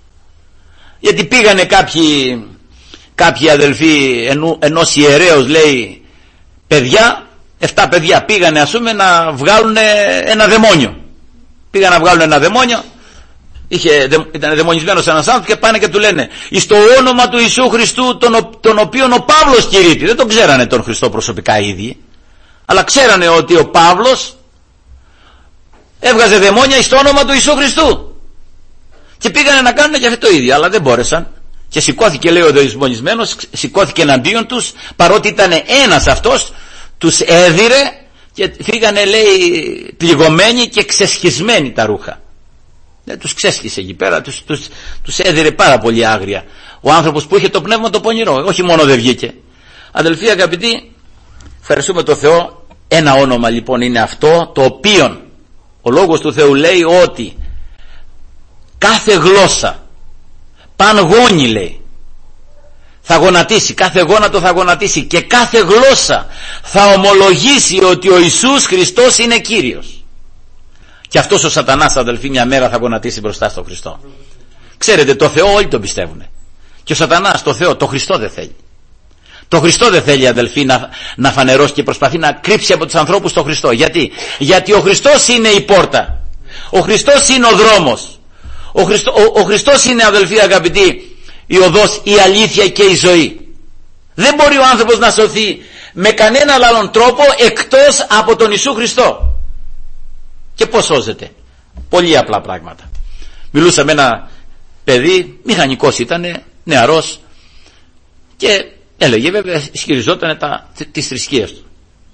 Speaker 1: Γιατί πήγανε κάποιοι, κάποιοι αδελφοί ενό, ενός ιερέως, λέει, παιδιά, εφτά παιδιά πήγανε, ας πούμε, να βγάλουν ένα δαιμόνιο. Πήγαν να βγάλουν ένα δαιμόνιο, είχε, ήταν δαιμονισμένος ένας άνθρωπος, και πάνε και του λένε, εις το όνομα του Ιησού Χριστού, τον, τον οποίον ο Παύλος κηρύττει. Δεν τον ξέρανε τον Χριστό προσωπικά οι ίδιοι, αλλά ξέρανε ότι ο Παύλος έβγαζε δαιμόνια εις το όνομα του Ιησού Χριστού. Και πήγανε να κάνουν και αυτό το ίδιο, αλλά δεν μπόρεσαν. Και σηκώθηκε, λέει ο δαιμονισμένος, σηκώθηκε εναντίον τους, παρότι ήταν ένας αυτός, τους έδιρε και φύγανε, λέει, πληγωμένοι και ξεσχισμένοι τα ρούχα. Δεν τους ξέσχισε εκεί πέρα, τους, τους, τους έδιρε πάρα πολύ άγρια. Ο άνθρωπος που είχε το πνεύμα το πονηρό, όχι μόνο δεν βγήκε. Αδελφοί αγαπητοί, ευχαριστούμε τον Θεό. Ένα όνομα λοιπόν είναι αυτό, το οποίο ο λόγος του Θεού λέει ότι κάθε γλώσσα, παν γόνι, λέει, θα γονατίσει, κάθε γόνατο θα γονατίσει και κάθε γλώσσα θα ομολογήσει ότι ο Ιησούς Χριστός είναι Κύριος. Και αυτός ο σατανάς, αδελφοί, μια μέρα θα γονατίσει μπροστά στον Χριστό. Ξέρετε, το Θεό όλοι τον πιστεύουν. Και ο σατανάς το Θεό, το Χριστό δεν θέλει. Το Χριστό δεν θέλει, αδελφοί, να, να φανερώσει και προσπαθεί να κρύψει από τους ανθρώπους το Χριστό. Γιατί? Γιατί ο Χριστός είναι η πόρτα. Ο Χριστός είναι ο δρόμος. Ο, Χριστό, ο, ο Χριστός είναι, αδελφοί αγαπητοί, η οδός, η αλήθεια και η ζωή. Δεν μπορεί ο άνθρωπος να σωθεί με κανέναν άλλον τρόπο εκτός από τον Ιησού Χριστό. Και πώς σώζεται? Πολύ απλά πράγματα. Μιλούσα με ένα παιδί, μηχανικός ήτανε, νεαρός, και έλεγε, βέβαια ισχυριζόταν τα, τις θρησκείες του.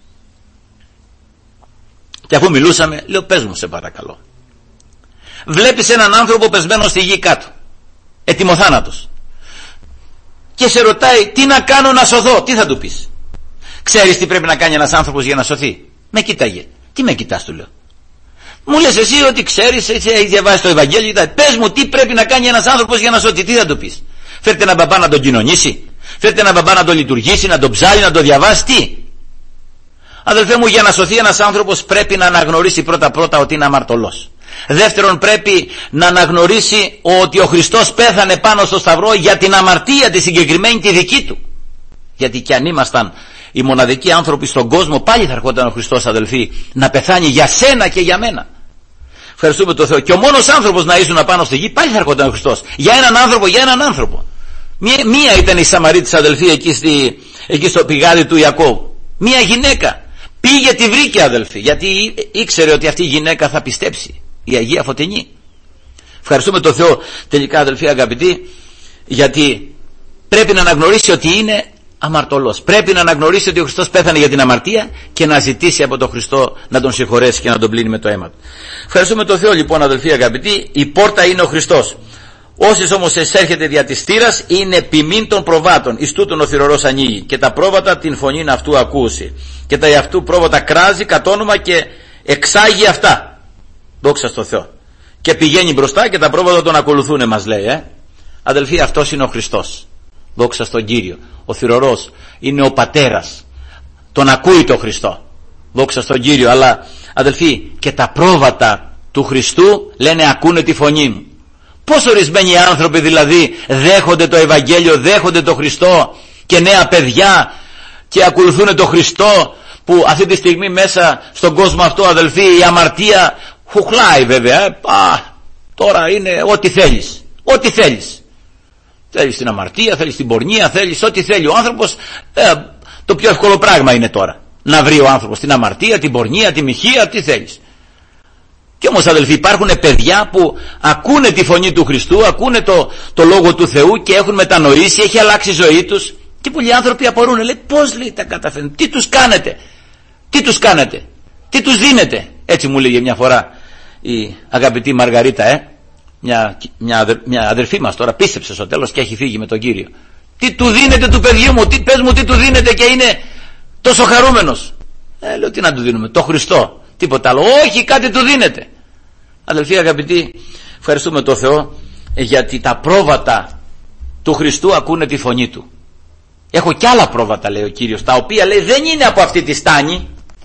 Speaker 1: Και αφού μιλούσαμε, λέω, πες μου σε παρακαλώ, βλέπεις έναν άνθρωπο πεσμένο στη γη κάτω, ετοιμοθάνατος, και σε ρωτάει τι να κάνω να σωθώ, τι θα του πεις? Ξέρεις τι πρέπει να κάνει ένας άνθρωπος για να σωθεί? Με κοίταγε. Τι με κοιτάς, του λέω? Μου λες εσύ ότι ξέρεις, έχεις διαβάσει το Ευαγγέλιο, πες μου τι πρέπει να κάνει ένας άνθρωπος για να σωθεί, τι θα του πεις? Φέρτε έναν μπαμπά να τον κοινωνήσει, φέρτε έναν μπαμπά να τον λειτουργήσει, να τον ψάλει, να τον διαβάσει, τι? Αδελφέ μου, για να σωθεί ένας άνθρωπος πρέπει να αναγνωρίσει πρώτα πρώτα ότι είναι αμαρτωλός. Δεύτερον, πρέπει να αναγνωρίσει ότι ο Χριστός πέθανε πάνω στο σταυρό για την αμαρτία τη συγκεκριμένη τη δική του. Γιατί κι αν ήμασταν οι μοναδικοί άνθρωποι στον κόσμο, πάλι θα ερχόταν ο Χριστός, αδελφοί, να πεθάνει για σένα και για μένα. Ευχαριστούμε τον Θεό. Και ο μόνος άνθρωπος να ήσουν πάνω στη γη, πάλι θα ερχόταν ο Χριστός. Για έναν άνθρωπο, για έναν άνθρωπο. Μία, μία ήταν η Σαμαρίτης, αδελφοί, εκεί, στη, εκεί στο πηγάδι του Ιακώβου. Μία γυναίκα. Πήγε, τη βρήκε, αδελφοί, γιατί ήξερε ότι αυτή η γυναίκα θα πιστέψει. Η Αγία Φωτεινή. Ευχαριστούμε τον Θεό, τελικά, αδελφοί αγαπητοί, γιατί πρέπει να αναγνωρίσει ότι είναι αμαρτωλός. Πρέπει να αναγνωρίσει ότι ο Χριστός πέθανε για την αμαρτία και να ζητήσει από τον Χριστό να τον συγχωρέσει και να τον πλύνει με το αίμα του. Ευχαριστούμε τον Θεό, λοιπόν, αδελφοί αγαπητοί, η πόρτα είναι ο Χριστός. Όσοι όμως εισέρχεται δια της θύρας είναι ποιμήν των προβάτων, εις τούτον ο θυρωρός ανοίγει, και τα πρόβατα την φωνήν αυτού ακούσει, και τα αυτού πρόβατα κράζει κατ' όνομα και εξάγει αυτά. Δόξα στο Θεό. Και πηγαίνει μπροστά και τα πρόβατα τον ακολουθούν, μας λέει. Ε? Αδελφοί, αυτός είναι ο Χριστός. Δόξα στον Κύριο. Ο θυρωρός είναι ο πατέρας. Τον ακούει το Χριστό. Δόξα στον Κύριο. Αλλά αδελφοί, και τα πρόβατα του Χριστού λένε ακούνε τη φωνή μου. Πώς ορισμένοι άνθρωποι δηλαδή δέχονται το Ευαγγέλιο, δέχονται το Χριστό, και νέα παιδιά, και ακολουθούν το Χριστό, που αυτή τη στιγμή μέσα στον κόσμο αυτό, αδελφοί, η αμαρτία χουχλάει βέβαια. Ε. Α, τώρα είναι ό,τι θέλεις. Ό,τι θέλεις. Θέλεις την αμαρτία, θέλεις την πορνεία, θέλεις ό,τι θέλει ο άνθρωπος. Ε, το πιο εύκολο πράγμα είναι τώρα να βρει ο άνθρωπος την αμαρτία, την πορνεία, τη μοιχεία, τι θέλεις. Και όμως, αδελφοί, υπάρχουν παιδιά που ακούνε τη φωνή του Χριστού, ακούνε το, το λόγο του Θεού και έχουν μετανοήσει, έχει αλλάξει η ζωή τους, και πολλοί άνθρωποι απορούν, λέει, πώς, λέει, τα καταφέρνουν, τι τους κάνετε, τι τους κάνετε, τι τους δίνετε? Έτσι μου λέγε μια φορά η αγαπητή Μαργαρίτα, ε, μια, μια, μια αδερφή μας, τώρα πίστεψε στο τέλος και έχει φύγει με τον Κύριο. Τι του δίνετε του παιδιού μου, τι, πες μου τι του δίνετε και είναι τόσο χαρούμενος? Ε, λέω, τι να του δίνουμε? Το Χριστό, τίποτα άλλο. Όχι, κάτι του δίνετε. Αδελφοί αγαπητοί, ευχαριστούμε τον Θεό, γιατί τα πρόβατα του Χριστού ακούνε τη φωνή του. Έχω κι άλλα πρόβατα, λέει ο Κύριος, τα οποία, λέει, δεν είναι από αυτή τη στάνη.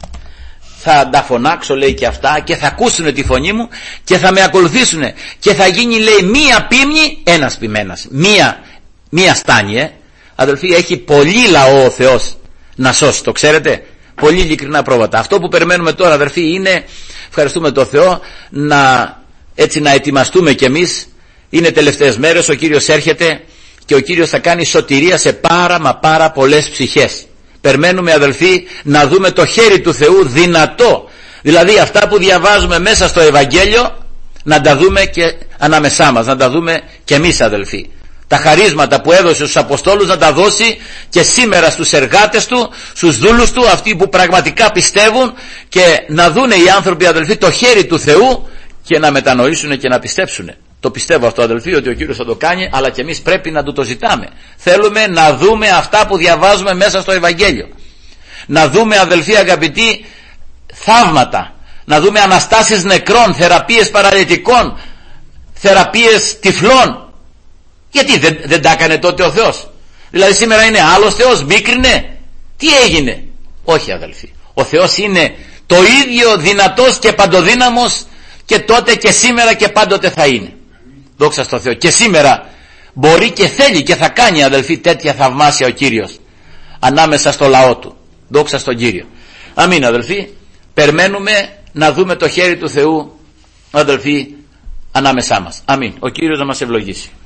Speaker 1: Θα τα φωνάξω, λέει, και αυτά, και θα ακούσουν τη φωνή μου και θα με ακολουθήσουν, και θα γίνει, λέει, μία πίμνη, ένας ποιμένας. Μία, μία στάνη, ε. Αδελφοί, έχει πολύ λαό ο Θεός να σώσει, το ξέρετε. Πολύ ειλικρινά πρόβατα. Αυτό που περιμένουμε τώρα, αδελφοί, είναι, ευχαριστούμε τον Θεό, να, έτσι, να ετοιμαστούμε κι εμείς. Είναι τελευταίες μέρες, ο Κύριος έρχεται και ο Κύριος θα κάνει σωτηρία σε πάρα μα πάρα πολλές ψυχές. Περιμένουμε, αδελφοί, να δούμε το χέρι του Θεού δυνατό. Δηλαδή αυτά που διαβάζουμε μέσα στο Ευαγγέλιο να τα δούμε και ανάμεσά μας, να τα δούμε και εμείς, αδελφοί. Τα χαρίσματα που έδωσε στους Αποστόλους να τα δώσει και σήμερα στους εργάτες του, στους δούλους του, αυτοί που πραγματικά πιστεύουν, και να δούνε οι άνθρωποι, αδελφοί, το χέρι του Θεού και να μετανοήσουν και να πιστέψουν. Το πιστεύω αυτό, αδελφοί, ότι ο Κύριος θα το κάνει, αλλά και εμείς πρέπει να του το ζητάμε. Θέλουμε να δούμε αυτά που διαβάζουμε μέσα στο Ευαγγέλιο. Να δούμε, αδελφοί αγαπητοί, θαύματα. Να δούμε αναστάσεις νεκρών, θεραπείες παραλυτικών, θεραπείες τυφλών. Γιατί δεν, δεν τα έκανε τότε ο Θεός? Δηλαδή σήμερα είναι άλλος Θεός, μίκρινε? Τι έγινε? Όχι, αδελφοί. Ο Θεός είναι το ίδιο δυνατός και παντοδύναμος, και τότε και σήμερα και πάντοτε θα είναι. Δόξα στο Θεό. Και σήμερα μπορεί και θέλει και θα κάνει, αδελφοί, τέτοια θαυμάσια ο Κύριος ανάμεσα στο λαό του. Δόξα στον Κύριο. Αμήν, αδελφοί. Περιμένουμε να δούμε το χέρι του Θεού, αδελφοί, ανάμεσά μας. Αμήν. Ο Κύριος να μας ευλογήσει.